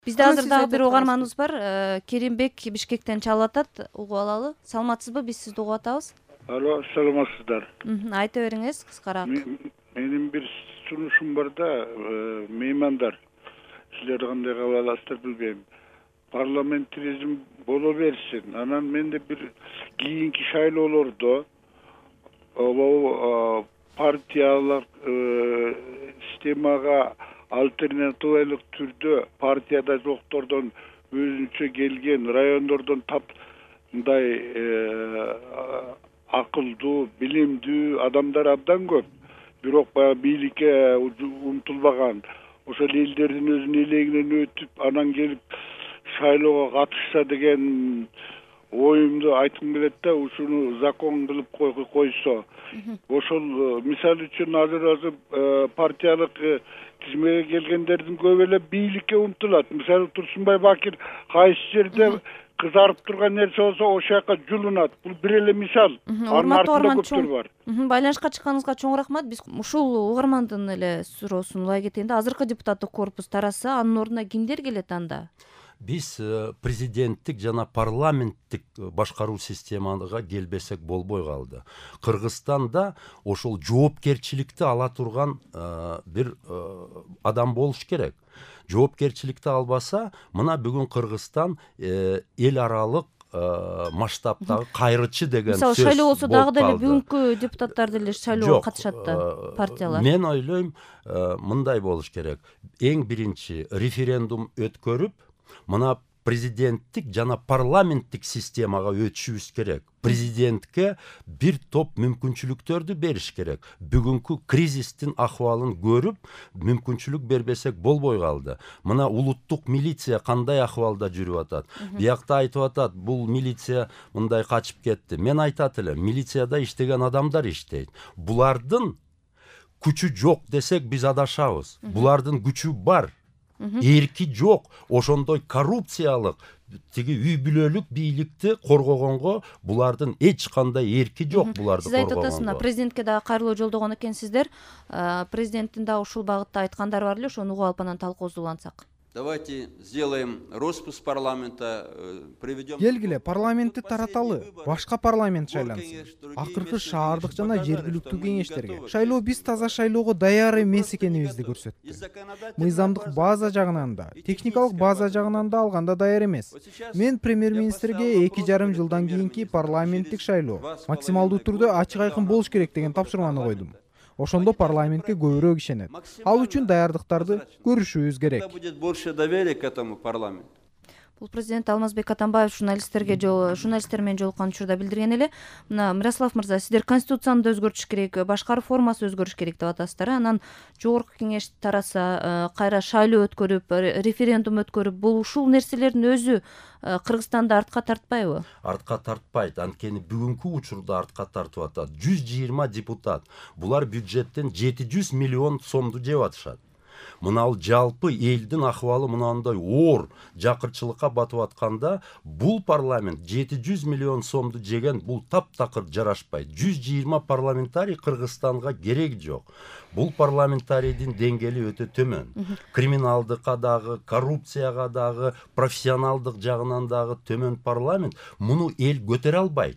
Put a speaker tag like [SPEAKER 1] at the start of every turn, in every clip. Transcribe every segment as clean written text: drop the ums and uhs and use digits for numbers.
[SPEAKER 1] Бизде азыр дагы бир угарманыбыз бар. Керимбек Бишкектен чалып атат. Угуп алалы. Саламатсызбы? Биз сизди угуп атабыз.
[SPEAKER 2] Алло, саламатсыздар.
[SPEAKER 1] Айта бериңиз кыскараак.
[SPEAKER 2] Менин бир сунушум бар да, меймандар. Силер кандай кабыл аласыздар билбейм. Парламентаризм боло берсин. Анан менде бир кийинки шайлоолордо партиялык системага альтернативалык түрдө партияда жоктордон өзүнчө келген райондордон мындай акылдуу, билимдүү адамдар абдан көп. Бирок баягы бийликке умтулбаган, ошол элдердин өзүнүн элегинен өтүп, анан келип шайлоого катышса деген оюмду айткым келет да, ушуну закон кылып койсо. Ошол мисалы үчүн азыр партиялык тизмеге келгендердин көбү эле бийликке умтулат. Мисалы Турсунбай Бакир кайсы жерде кызарып турган нерсе болсо ошол жака жулунат. Бул бир эле мисал. Анын артында көптөр бар.
[SPEAKER 1] Байланышка чыкканыңызга чоң рахмат. Биз ушул угармандын эле суроосун улай кетейин да. Азыркы депутаттык корпус тараса, анын ордуна кимдер келет анда?
[SPEAKER 3] Биз президенттик жана парламенттик башкаруу системага келбесек болбой калды. Кыргызстанда ошол жоопкерчиликти ала турган бир адам болуш керек. Жоопкерчиликти албаса, мына бүгүн Кыргызстан эл аралык масштабтагы кайрычы деген сөз.
[SPEAKER 1] Мисалы шайлоо болсо дагы деле бүгүнкү депутаттар деле шайлоого катышат да, партиялар.
[SPEAKER 3] Мен ойлойм, мындай болуш керек. Эң биринчи референдум өткөрүп, мына президенттик жана парламенттик системага өтүшүбүз керек. Президентке бир топ мүмкүнчүлүктөрдү бериш керек. Бүгүнкү кризистин акыбалын көрүп, мүмкүнчүлүк бербесек болбой калды. Мына улуттук милиция кандай акыбалда жүрүп атат. Биякта айтып атат, бул милиция мындай качып кетти. Мен айтат элем, милицияда иштеген адамдар иштейт. Булардын күчү жок десек биз адашабыз. Булардын күчү бар. Эрки жок, ошондой коррупциялык тиги үй бүлөлүк бийликти коргогонго булардын эч кандай эрки жок. Буларды
[SPEAKER 1] сиз айтып атасыздар, президентке дагы кайрылуу жолдогон экенсиздер. Президенттин да ушул багытта айткандары бар эле, ошону угуп алып анан талкуусулансак.
[SPEAKER 4] Давайте сделаем распуск парламента, проведем...
[SPEAKER 5] Келгиле, парламентти тараталы, башка парламент шайлансын. Акыркы шаардык жана жергиликтүү кеңештерге. Шайлоо биз таза шайлоого даяр эмес экенибизди көрсөттү. Мыйзамдык база жагынан да, техникалык база жагынан да алганда даяр эмес. Мен премьер-министрге 2,5 жылдан кийинки парламенттик шайлоо максималдуу түрдө ачык айкын болуш керек деген тапшырманы койдум. Ошондо парламентке көбүрөөк ишенет. Ал үчүн даярдыктарды көрүшүбүз керек.
[SPEAKER 4] Будет больше доверия к этому парламенту.
[SPEAKER 1] Бул президент Алмазбек Атамбаев журналисттер менен жолуккан учурда билдирген эле. Мына Мирослав мырза, сиздер конституцияны да өзгөртүш керек, башкы формасы өзгөрүш керек деп атасыздар. Анан жогорку кеңеш тараса, кайра шайлоо өткөрүп, референдум өткөрүп, бул ушул нерселердин өзү Кыргызстанды артка тартпайбы?
[SPEAKER 3] Артка тартпайт. Анткени бүгүнкү учурда артка тартып атат. 120 депутат. Булар бюджеттен 700 миллион сомду жеп атышат. Мынал жалпы элдин акыбалы мынандай оор жакырчылыкка батып атканда, бул парламент 700 миллион сомду жеген, бул таптакыр жарашпайт. 120 парламентарий Кыргызстанга кереги жок. Бул парламентарийдин деңгээли өтө төмөн. Криминалдыкка дагы, коррупцияга дагы, профессионалдык жагынан дагы төмөн парламент. Муну эл көтөрө албайт.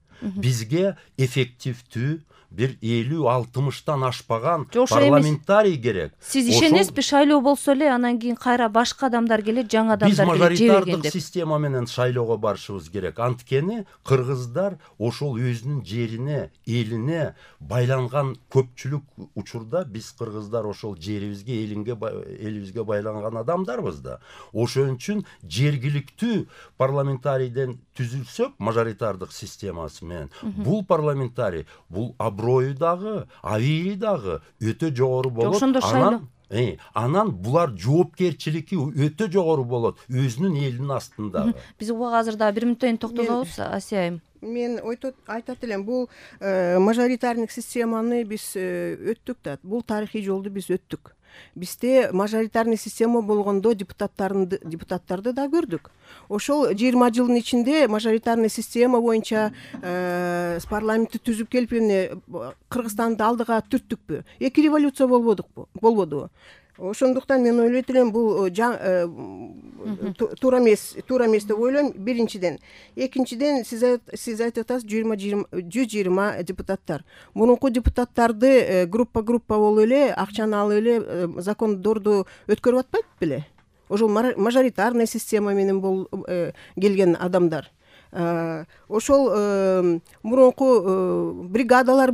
[SPEAKER 3] Бизге эффективдүү бир 50-60-тан ашпаган парламентарий керек.
[SPEAKER 1] Сиз ишенесизби, шайлоо болсо эле анан кийин кайра башка адамдар келет, жаңы адамдар келет,
[SPEAKER 3] биз мажоритардык система менен шайлоого барышыбыз керек. Анткени кыргыздар ошол өзүнүн жерине, элине байланган көпчүлүк учурда биз кыргыздар ошол жерибизге, элибизге байланган адамдарбыз да. Ошон үчүн жергиликтүү парламентарийден түзүлсөк, мажоритардык системасы менен, бул парламентарий, бул аброю дагы, авири дагы өтө жогору болот. Анан булар жоопкерчилики өтө жогору болот, өзүнүн элинин астында.
[SPEAKER 1] Биз буга азыр дагы 1 мүнөттөн токтолобуз, Асия.
[SPEAKER 6] Мен айтат элем, бул мажоритарный системаны биз өттүк да, бул тарыхый жолду биз өттүк. Бизде мажоритарный система болгондо депутаттарды да көрдүк. Ошол 20 жылдын ичинде мажоритарный система боюнча парламентти түзүп келип, Кыргызстанды алдыга түрттүкпү? 2 революция болбодубу? Ошондуктан мен ойлойт элем бул туура эмес деп ойлойм, биринчиден. Экинчиден, сиз айтып атасыз 120 депутаттар. Мурунку депутаттарды группа болуп эле акчаны алып эле закондорду өткөрүп атпайт беле? Ошол мажоритарный система менен келген адамдар. Ошол мурунку бригадалар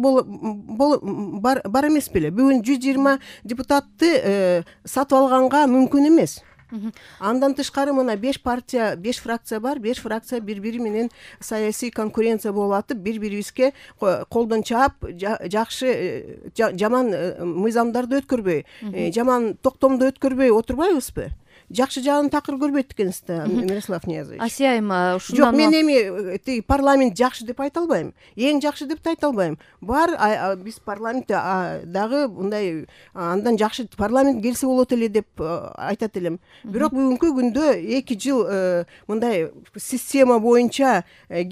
[SPEAKER 6] бар эмес беле? Бүгүн 120 депутатты сатып алганга мүмкүн эмес. Андан тышкары мына 5 партия, 5 фракция бар. 5 фракция бири-бири менен саясий конкуренция болуп атып, бири-бирибизге колдон чаап, жакшы жаман мыйзамдарды өткөрбөй, жаман токтомду өткөрбөй отурбайбызбы? Жакшы жагын такыр көрбөйт экенсиз да, Мирослав Ниязович.
[SPEAKER 1] Асия айым,
[SPEAKER 6] Жок, мен эми парламент жакшы деп айта албайм. Эң жакшы деп да айта албайм. Бар, биз парламентте дагы мындай андан жакшы парламент келсе болот эле деп айтат элем. Бирок бүгүнкү күндө 2 жыл мындай система боюнча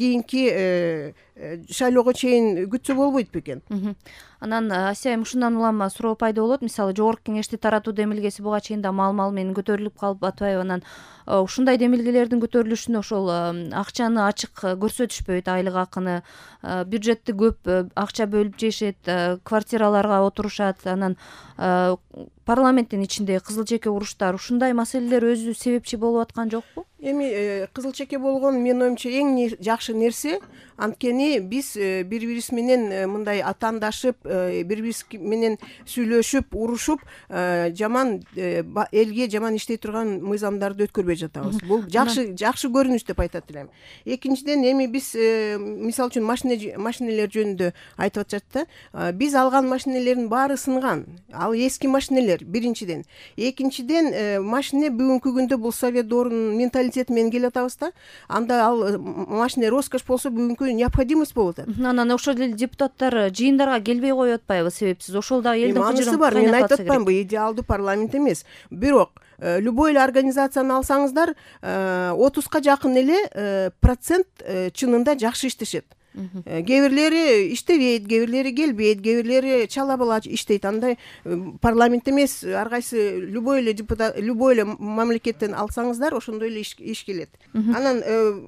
[SPEAKER 6] кийинки шайлоого чейин күтсө болбойт бекен.
[SPEAKER 1] Анан Асия айым, ушундан улам суроо пайда болот. Мисалы, жогорку кеңешти таратуу демилгеси буга чейин да мал менен көтөрүлүп калып атпайбы? Анан ушундай демилгелердин көтөрүлүшүнө ошол акчаны ачык көрсөтүшпөйт, айлык акыны, бюджетти көп акча бөлүп жешет, квартираларга отурушат. Анан парламенттин ичинде кызыл чеке уруштар, ушундай маселелер өзү себепчи болуп аткан жокпу?
[SPEAKER 6] Эми кызыл чеке болгон менин оюмча эң жакшы нерсе, анткени биз бири-бирибиз менен мындай атаандашып, бири-бирибиз менен сүйлөшүп, урушуп, жаман элге жаман иштей турган мыйзамдарды өткөрбөй жатабыз. Бул жакшы көрүнүш деп айтат элем. Экинчиден, эми биз мисалы үчүн машинелер жөнүндө айтып атышат да. Биз алган машинелердин баары сынган. Ал эски машинелер, биринчиден. Экинчиден, машине бүгүнкү күндө бул совет доорунун менталитети менен келе атабыз да. Анда ал машине роскош болсо бүгүнкү необходимость болуп атат.
[SPEAKER 1] Анан ошол эле депутаттар жыйындарга келбей коюп атпайбы себепсиз? Ошол да элдин
[SPEAKER 6] кыжырын бар. Мен айтып атпайм, бул идеалдуу парламент эмес. Бирок любой эле организацияны алсаңыздар, 30га жакын эле процент чынында жакшы иштешет. Кээ бирлери иштебейт, кээ бирлери келбейт, кээ бирлери чала бала иштейт. Андай парламент эмес, ар кайсы любой эле депутат, любой эле мамлекеттен алсаңыздар, ошондой эле иш келет. Анан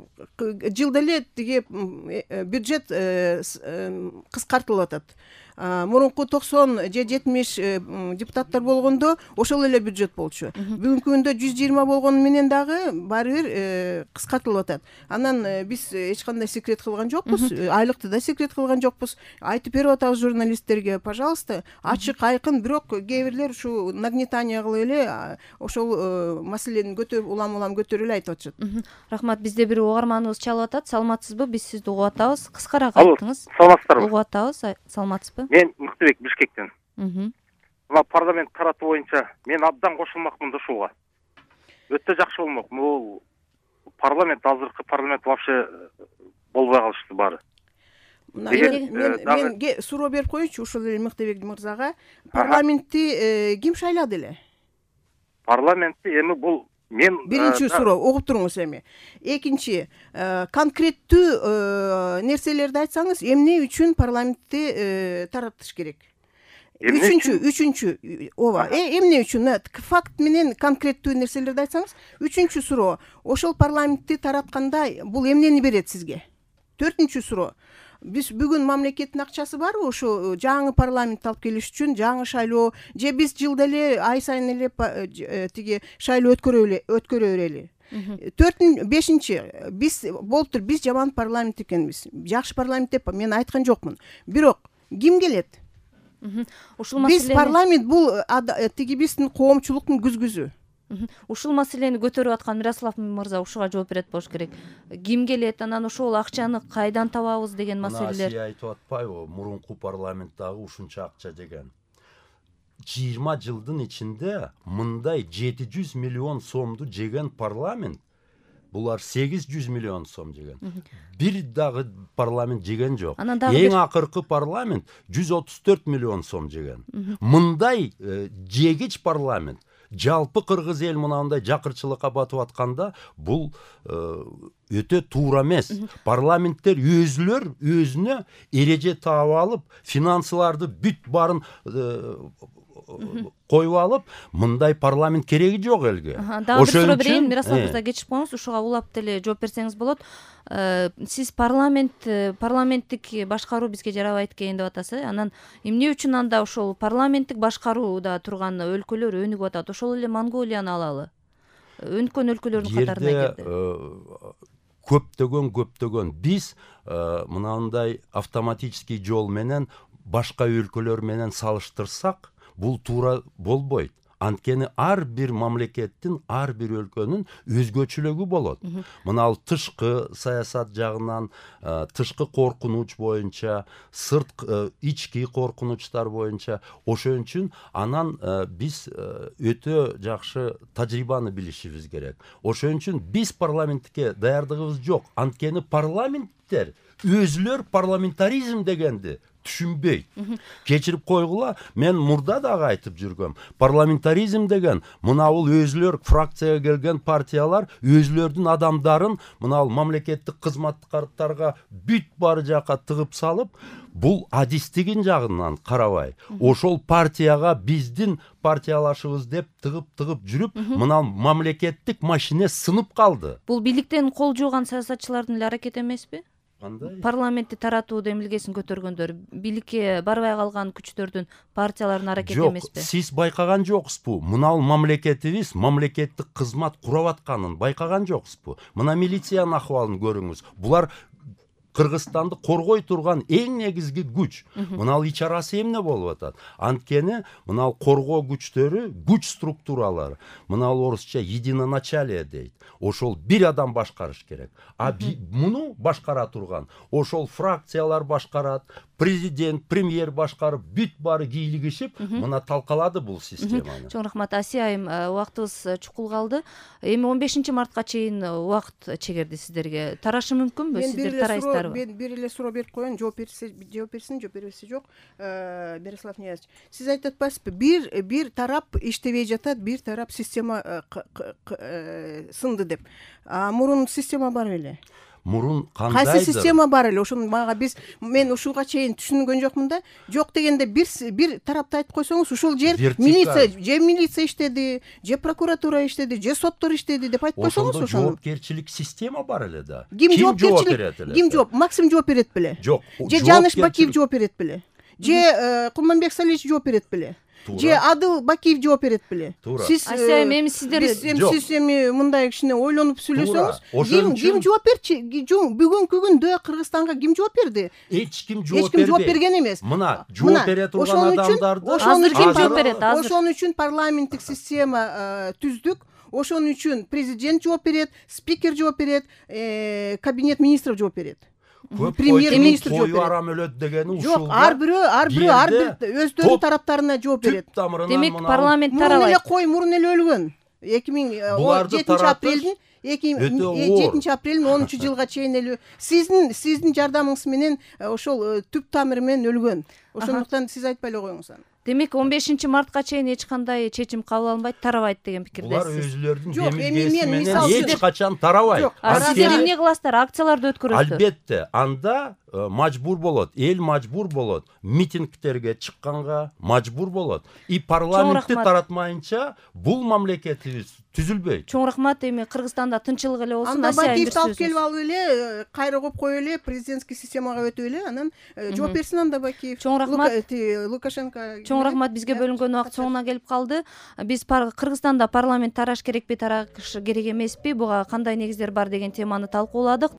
[SPEAKER 6] жылда эле тиги бюджет кыскартылып атат. Мурунку 90 же 70 депутаттар болгондо ошол эле бюджет болчу. Бүгүнкү күндө 120 болгону менен дагы баары бир кыскартылып атат. Анан биз эч кандай секрет кылган жокпуз, айлыкты да секрет кылган жокпуз. Айтып берип атабыз журналисттерге, пожалуйста, ачык айкын, бирок кээ бирлер ушу нагнетание кылып эле ошол маселени улам көтөрүп эле айтып атышат.
[SPEAKER 1] Рахмат, бизде бир угарманыбыз чалып атат. Саламатсызбы? Биз сизди угуп атабыз. Кыскараак айттыңыз.
[SPEAKER 7] Саламатсыздарбы?
[SPEAKER 1] Угуп атабыз. Саламатсызбы?
[SPEAKER 7] Мен Мыктыбек, Бишкектен. Мына парламент таратуу боюнча мен абдан кошулмакмын ушуга. Өтө жакшы болмок. Бул парламент, азыркы парламент вообще болбой калышты баары.
[SPEAKER 6] Мен суроо берип коеюнчу ушул эле Мыктыбек мырзага. Парламентти ким шайлады эле?
[SPEAKER 7] Парламентти эми бул мен
[SPEAKER 6] биринчи суроо, угуп туруңуз эми. Экинчи, конкреттүү нерселерди айтсаңыз, эмне үчүн парламентти таратыш керек? Үчүнчү, ооба, эмне үчүн? Факт менен конкреттүү нерселерди айтсаңыз. Үчүнчү суроо, ошол парламентти таратканда бул эмнени берет сизге? Төртүнчү суроо, биз бүгүн мамлекеттин акчасы барбы ошо жаңы парламент алып келиш үчүн, жаңы шайлоо, же биз жылда эле ай сайын эле тиги шайлоо өткөрө берели? Бешинчи, биз болуптур, биз жаман парламент экенбиз. Жакшы парламент деп мен айткан жокмун. Бирок ким келет? Биз парламент бул тиги биздин коомчулуктун күзгүзү.
[SPEAKER 1] Ушул маселени көтөрүп аткан Мирослав мырза ушуга жооп берет болуш керек. Ким келет, анан ошол акчаны кайдан табабыз деген маселелер.
[SPEAKER 3] Асия айтып атпайбы, мурунку парламенттагы ушунча акча деген. 20 жылдын ичинде мындай 700 миллион сомду жеген парламент, булар 800 миллион сом жеген. Бир дагы парламент жеген жок. Эң акыркы парламент 134 миллион сом жеген. Мындай жегич парламент жалпы кыргыз эл мынандай жакырчылыкка батып атканда бул өтө туура эмес. Парламенттер өзүнө эреже таап алып, финансыларды бүт барын коюп алып, мындай парламент кереги жок элге.
[SPEAKER 1] Дагы бир суроо берейин, Мирослав мырза, кечирип коюңуз, ушуга улап деле жооп берсеңиз болот. Сиз парламенттик башкаруу бизге жарабайт экен деп атасыз. Анан эмне үчүн анда ошол парламенттик башкарууда турган өлкөлөр өнүгүп атат? Ошол эле Монголияны алалы. Өнүккөн өлкөлөрдүн катарына
[SPEAKER 3] кирди. Көптөгөн биз мынандай автоматический жол менен башка өлкөлөр менен салыштырсак, бул туура болбойт. Анткени ар бир мамлекеттин, ар бир өлкөнүн өзгөчөлүгү болот. Мына тышкы саясат жагынан, тышкы коркунуч боюнча, сырт ички коркунучтар боюнча, ошон үчүн анан биз өтө жакшы тажрыйбаны билишибиз керек. Ошон үчүн биз парламентке даярдыгыбыз жок. Анткени парламенттер өзүлөр парламентаризм дегенди түшүнбөйт. Кечирип койгула, мен мурда дагы айтып жүргөм. Парламентаризм деген мына бул өзүлөр фракцияга келген партиялар өзүлөрдүн адамдарын мына мамлекеттик кызматкарларга бүт бары жака тыгып салып, бул адистигин жагынан карабай, ошол партияга биздин партиялашыбыз деп тыгып жүрүп, мына мамлекеттик машине сынып калды.
[SPEAKER 1] Бул бийликтен кол жууган саясатчылардын эле аракети эмеспи?
[SPEAKER 3] Кандай?
[SPEAKER 1] Парламентти таратуу демилгесин көтөргөндөр, бийликке барбай калган күчтөрдүн, партиялардын аракети эмеспи?
[SPEAKER 3] Жок, сиз байкаган жоксузбу? Мына мамлекетибиз мамлекеттик кызмат куруп атканын байкаган жоксузбу? Мына милициянын акыбалын көрүңүз. Булар Кыргызстанды коргой турган эң негизги күч. Мына ич арасы эмне болуп атат? Анткени мына коргоо күчтөрү, күч структуралары, мына орусча единоначалие дейт. Ошол бир адам башкарыш керек. Муну башкара турган ошол фракциялар башкарат, президент, премьер башкарып, бүт бары кийлигишип, мына талкалады бул системаны.
[SPEAKER 1] Чоң рахмат, Асия айым, убактыбыз чукул калды. Эми 15 мартка чейин убакыт чегерди сиздерге. Тарашы мүмкүнбү? Сиздер тарайсыздарбы?
[SPEAKER 6] Мен бир эле суроо берип коеюн, жооп берсин, жооп бербесе жок. Мирослав Ниязович, сиз айтып атпайсызбы? Бир тарап иштебей жатат, бир тарап система сынды деп. Мурун система бар беле?
[SPEAKER 3] Мурун кандайдыр?
[SPEAKER 6] Кайсы система бар эле? Ошону мага мен ушуга чейин түшүнгөн жокмун да. Жок дегенде бир тарапты айтып койсоңуз, ушул жер милиция иштеди, же прокуратура иштеди, же соттор иштеди деп айтып койсоңуз,
[SPEAKER 3] ошондо жоопкерчилик система бар эле да.
[SPEAKER 6] Ким жооп берет эле? Ким жооп? Максим жооп берет беле?
[SPEAKER 3] Жок.
[SPEAKER 6] Же Жаныш Бакиев жооп берет беле? Же Кулманбек Салич жооп берет беле? Же Адыл Бакиев жооп берет беле?
[SPEAKER 1] Сиз эми сиздер
[SPEAKER 6] сиз эми мындай кичине ойлонуп сүйлөсөңүз, ким жооп берчи? Бүгүнкү күндө Кыргызстанга ким жооп берди?
[SPEAKER 3] Эч ким жооп
[SPEAKER 6] берген эмес.
[SPEAKER 3] Мына жооп бере турган адамдарды
[SPEAKER 1] азыр ким жооп берет?
[SPEAKER 6] Ошон үчүн парламенттик система түздүк. Ошон үчүн президент жооп берет, спикер жооп берет, кабинет министров жооп берет. Премьер-министр жооп берет.
[SPEAKER 3] Арам өлөт дегени ушул.
[SPEAKER 6] Жок, ар бир өздөрүнүн тараптарына жооп берет.
[SPEAKER 1] Демек парламент тарабайт.
[SPEAKER 6] Мурун эле кой, мурун эле өлгөн. 2017 апрелдин 10 жылга чейин эле сиздин жардамыңыз менен ошол түп тамыры менен өлгөн. Ошондуктан сиз айтпай эле коюңуз аны.
[SPEAKER 1] Демек 15 мартка чейин эч кандай чечим кабыл алынбайт, тарабайт деген пикирдесиз.
[SPEAKER 3] Булар өзүлөрүнүн демилгеси менен эч качан тарабайт.
[SPEAKER 1] Сиздер эмне кыласыздар? Акцияларды өткөрөсүздөр?
[SPEAKER 3] Албетте, анда мажбур болот, эл мажбур болот, митингтерге чыкканга мажбур болот. И парламентти таратмайынча бул мамлекетибиз түзүлбөйт.
[SPEAKER 1] Чоң рахмат. Эми Кыргызстанда тынччылык эле болсун.
[SPEAKER 6] Анда Бакиевди алып келип алып эле, кайра коюп коюп эле, президентский системага өтүп эле, анан жооп берсин анда Бакиев.
[SPEAKER 1] Чоң рахмат.
[SPEAKER 6] Лукашенко.
[SPEAKER 1] Чоң рахмат, бизге бөлүнгөн убакыт соңуна келип калды. Биз Кыргызстанда парламент тараш керекпи, тараш керек эмеспи, буга кандай негиздер бар деген теманы талкууладык.